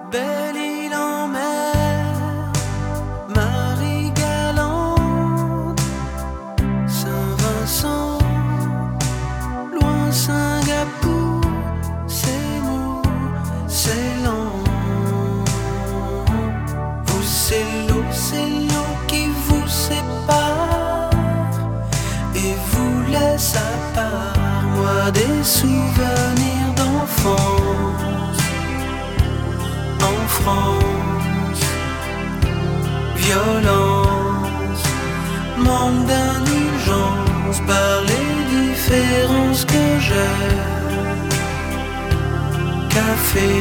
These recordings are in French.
Belle île en mer, Marie-Galante, Saint-Vincent, loin Singapour, c'est mou, c'est lent. Vous, c'est l'eau qui vous sépare et vous laisse à part. Moi, des souvenirs d'enfance. En France, violence, manque d'indulgence par les différences que j'ai. Café,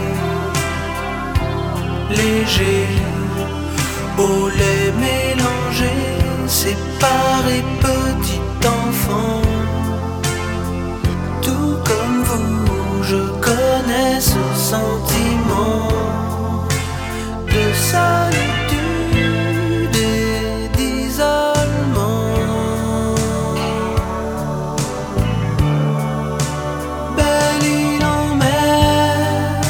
léger, au lait mélangé, séparé, petit enfant. Tout comme vous, je connais ce sentiment de solitude et d'isolement. Belle île en mer,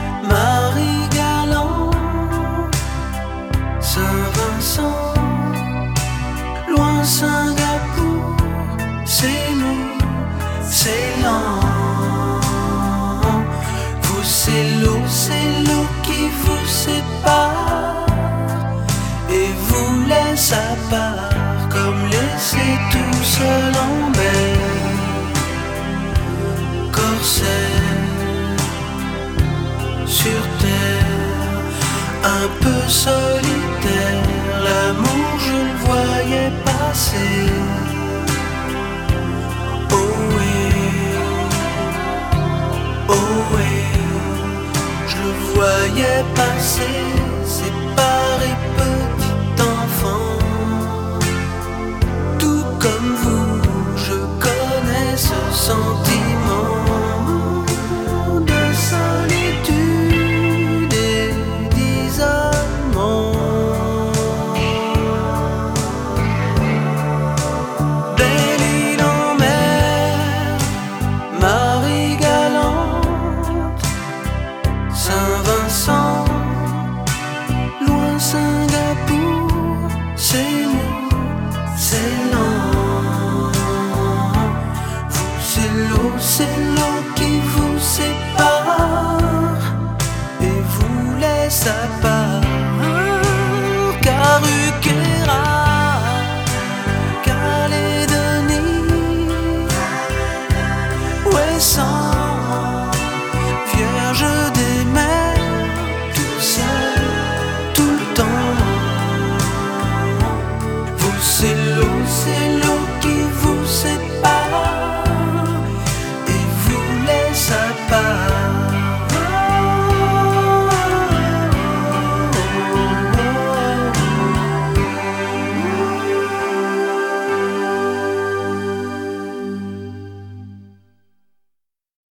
Marie-Galante, Saint-Vincent, loin Singapour, c'est nous, c'est lent. Vous, c'est l'eau qui vous sépare et vous laisse à part, comme laissé tout seul en mer. Corsaire, sur terre, un peu solitaire, l'amour je le voyais passer. Je le voyais passer, séparé, petit enfant. Tout comme vous, je connais ce sentiment de solitude et d'isolement. Belle île en mer, Marie-Galante, Saint-Vincent, loin Singapour, c'est nous, c'est lent. Vous, c'est l'eau qui vous sépare et vous laisse à part. Caruquera, Calédonie, ouais, sans